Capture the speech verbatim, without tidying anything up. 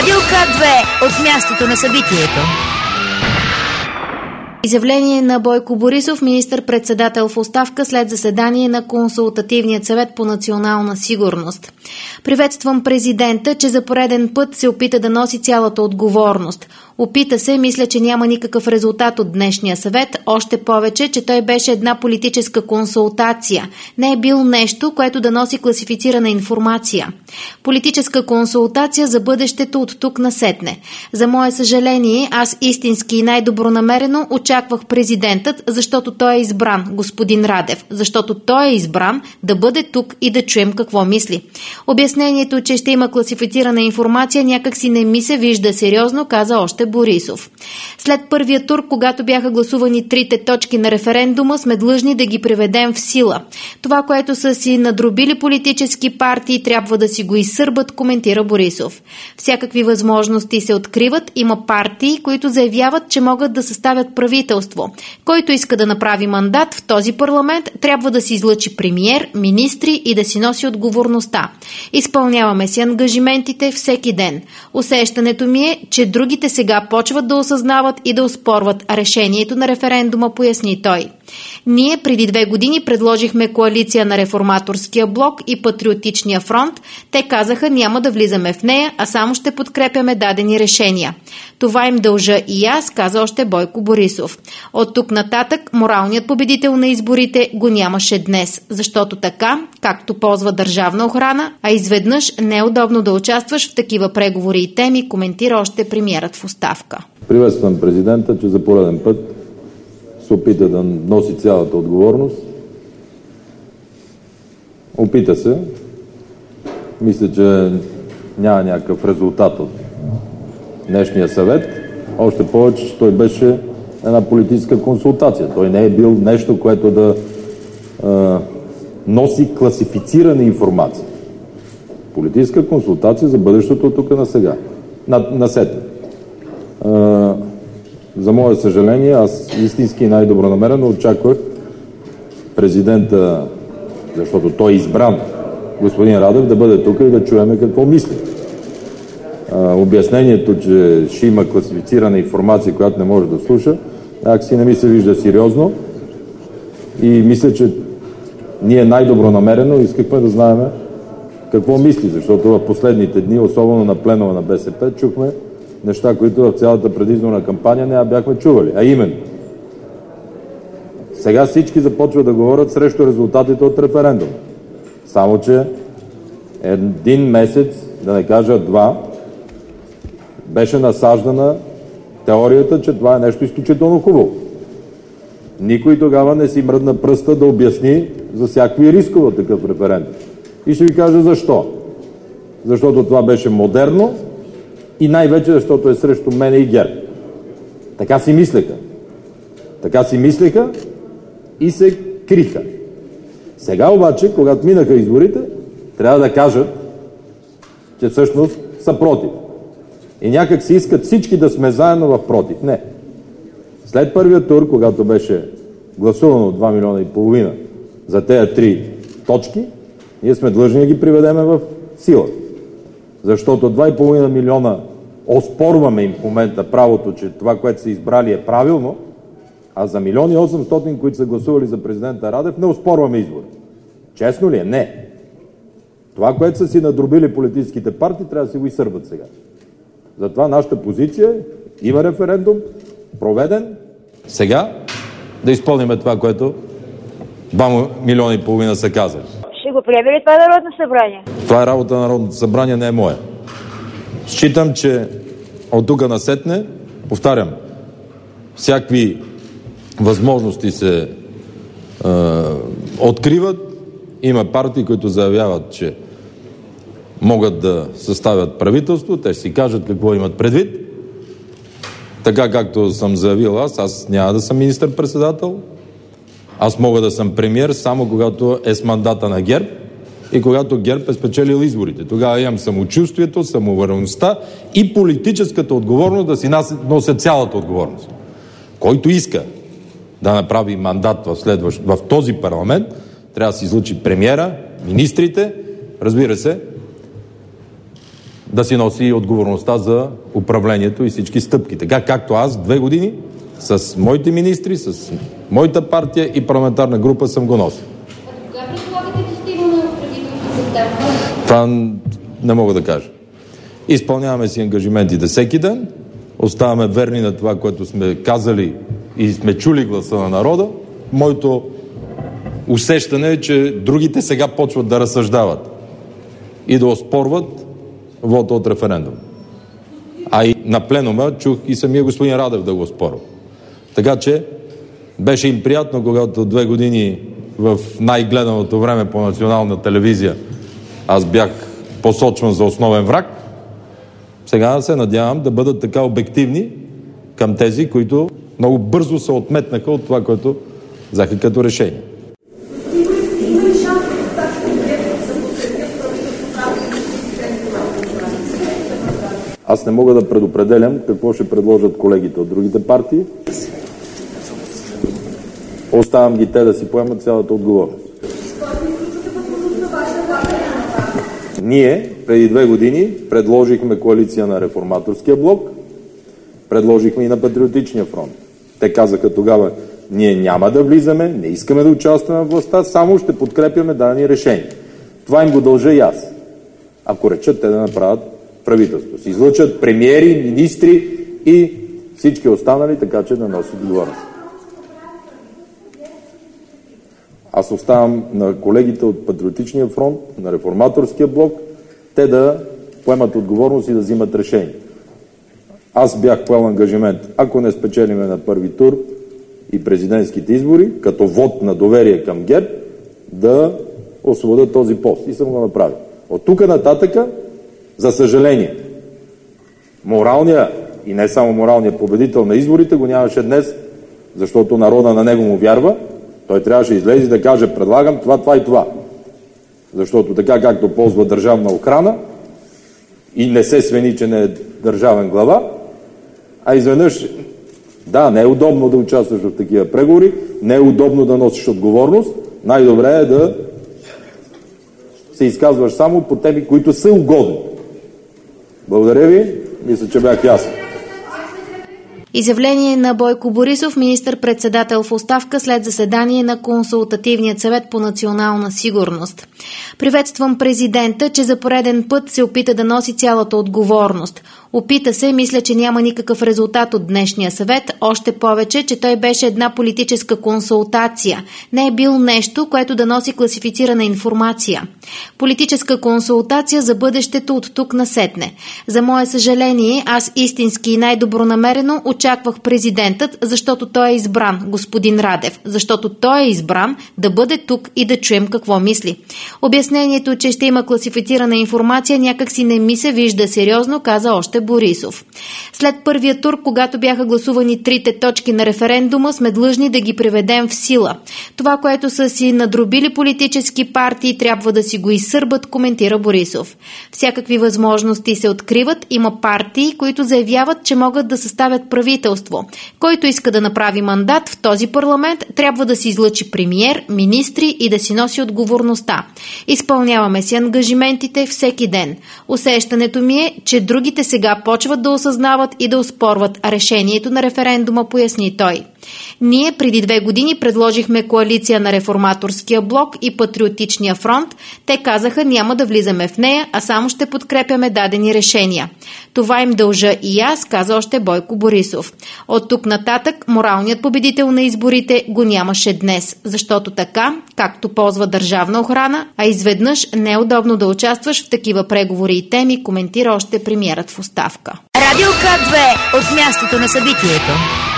Радио К две от мястото на събитието. Изявление на Бойко Борисов, министър-председател в оставка, след заседание на Консултативният съвет по национална сигурност. Приветствам президента, че за пореден път се опита да носи цялата отговорност. Опита се, мисля, че няма никакъв резултат от днешния съвет, още повече, че той беше една политическа консултация. Не е бил нещо, което да носи класифицирана информация. Политическа консултация за бъдещето от тук насетне. За мое съжаление, аз истински и най-добронамерено очаквах президентът, защото той е избран, господин Радев, защото той е избран да бъде тук и да чуем какво мисли. Обяснението, че ще има класифицирана информация, някак си не ми се вижда сериозно, каза още Борисов. След първия тур, когато бяха гласувани трите точки на референдума, сме длъжни да ги приведем в сила. Това, което са си надробили политически партии, трябва да си го изсърбат, коментира Борисов. Всякакви възможности се откриват. Има партии, които заявяват, че могат да съставят правителство. Който иска да направи мандат в този парламент, трябва да си излъчи премиер, министри и да си носи отговорността. Изпълняваме си ангажиментите всеки ден. Усещането ми е, че другите сега почват да осъзнават и да оспорват решението на референдума, поясни той. Ние преди две години предложихме коалиция на Реформаторския блок и Патриотичния фронт. Те казаха, няма да влизаме в нея, а само ще подкрепяме дадени решения. Това им дължа и аз, каза още Бойко Борисов. От тук нататък моралният победител на изборите го нямаше днес, защото така, както ползва държавна охрана, а изведнъж не е удобно да участваш в такива преговори и теми, коментира още премиерът в оставка. Приветствам президента, че за пореден път се опита да носи цялата отговорност. Опита се. Мисля, че няма някакъв резултат от днешния съвет. Още повече, че той беше една политическа консултация. Той не е бил нещо, което да е, носи класифицирана информация. Политическа консултация за бъдещето от тук на сега. На, на сетне. Е, За мое съжаление, аз истински най-добронамерено очаквах президента, защото той е избран, господин Радев, да бъде тук и да чуеме какво мисли. А, обяснението, че ще има класифицирана информация, която не може да слуша, ако си не ми се вижда сериозно и мисля, че ние най-добронамерено искахме да знаем какво мисли, защото в последните дни, особено на пленума на БСП, чухме неща, които в цялата предизборна кампания не бяхме чували. А именно, сега всички започват да говорят срещу резултатите от референдума. Само, че един месец, да не кажа два, беше насаждана теорията, че това е нещо изключително хубаво. Никой тогава не си мръдна пръста да обясни за всякакви рискове от такъв референдум. И ще ви кажа защо. Защото това беше модерно, и най-вече, защото е срещу мене и ГЕРБ. Така си мислеха. Така си мислеха и се криха. Сега обаче, когато минаха изборите, трябва да кажат, че всъщност са против. И някак си искат всички да сме заедно в против. Не. След първия тур, когато беше гласувано два милиона и половина за тези три точки, ние сме длъжни да ги приведеме в сила. Защото два и половина милиона оспорваме им в момента правото, че това, което са избрали е правилно, а за милион и осемстотин, които са гласували за президента Радев, не оспорваме избора. Честно ли е? Не. Това, което са си надробили политическите партии, трябва да си го изсърбат сега. Затова нашата позиция е, има референдум, проведен. Сега да изпълним това, което два милиона и половина са казали. Ще го приеме ли това Народно събрание? Това е работа на Народното събрание, не е моя. Считам, че от тук насетне, повтарям, всякакви възможности се е, откриват. Има партии, които заявяват, че могат да съставят правителство, те ще си кажат какво имат предвид. Така както съм заявил аз, аз няма да съм министър-председател. Аз мога да съм премиер само когато е с мандата на ГЕРБ и когато ГЕРБ е спечелил изборите. Тогава имам самочувствието, самоувереността и политическата отговорност да си нося цялата отговорност. Който иска да направи мандат в, следващ, в този парламент, трябва да се излъчи премиера, министрите, разбира се, да си носи отговорността за управлението и всички стъпки. Така както аз две години с моите министри, с моята партия и парламентарна група съм го носил. Кога предполагате, че сте имали правителство за тази? Това не мога да кажа. Изпълняваме си ангажиментите всеки ден, оставаме верни на това, което сме казали и сме чули гласа на народа. Моето усещане е, че другите сега почват да разсъждават и да оспорват вота от референдум. А и на пленума чух и самия господин Радев да го оспорва. Така че беше им приятно, когато две години в най-гледаното време по национална телевизия аз бях посочван за основен враг. Сега се надявам да бъдат така обективни към тези, които много бързо се отметнаха от това, което взеха като решение. Аз не мога да предопределям какво ще предложат колегите от другите партии. Оставам ги те да си поемат цялата отговорност. Ние преди две години предложихме коалиция на Реформаторския блок, предложихме и на Патриотичния фронт. Те казаха тогава: ние няма да влизаме, не искаме да участваме в властта, само ще подкрепяме дадени решения. Това им го дължа и аз. Ако речат те да направят правителство, се излъчат премиери, министри и всички останали, така че да носят отговорност. Аз оставам на колегите от Патриотичния фронт, на Реформаторския блок, те да поемат отговорност и да взимат решение. Аз бях поел ангажимент, ако не спечелиме на първи тур и президентските избори, като вод на доверие към ГЕРБ, да освободя този пост. И съм го направил. От тук нататъка, за съжаление, моралният и не само моралният победител на изборите го нямаше днес, защото народа на него му вярва. Той трябваше да излезе и да каже: предлагам това, това и това. Защото така както ползва държавна охрана и не се свени, че не е държавен глава, а изведнъж, да, не е удобно да участваш в такива преговори, не е удобно да носиш отговорност, най-добре е да се изказваш само по теми, които са угодни. Благодаря ви, мисля, че бях ясен. Изявление на Бойко Борисов, министър-председател в оставка, след заседание на Консултативния съвет по национална сигурност. Приветствам президента, че за пореден път се опита да носи цялата отговорност. Опита се, мисля, че няма никакъв резултат от днешния съвет, още повече, че той беше една политическа консултация. Не е бил нещо, което да носи класифицирана информация. Политическа консултация за бъдещето от тук насетне. За мое съжаление, аз истински и най-добронамерено очаквах президентът, защото той е избран, господин Радев, защото той е избран да бъде тук и да чуем какво мисли. Обяснението, че ще има класифицирана информация, някак си не ми се вижда сериозно, каза още Борисов. След първия тур, когато бяха гласувани трите точки на референдума, сме длъжни да ги приведем в сила. Това, което са си надробили политически партии, трябва да си го изсърбат, коментира Борисов. Всякакви възможности се откриват, има партии, които заявяват, че могат да съставят правителство. Който иска да направи мандат в този парламент, трябва да си излъчи премиер, министри и да си носи отговорността. Изпълняваме си ангажиментите всеки ден. Усещането ми е, че другите сега почват да осъзнават и да оспорват решението на референдума, поясни той. Ние преди две години предложихме коалиция на Реформаторския блок и Патриотичния фронт. Те казаха: няма да влизаме в нея, а само ще подкрепяме дадени решения. Това им дължа и аз, каза още Бойко Борисов. От тук нататък моралният победител на изборите го нямаше днес, защото така, както ползва държавна охрана, а изведнъж не е удобно да участваш в такива преговори и теми, коментира още премиерът в оставка. Радио К две от мястото на събитието.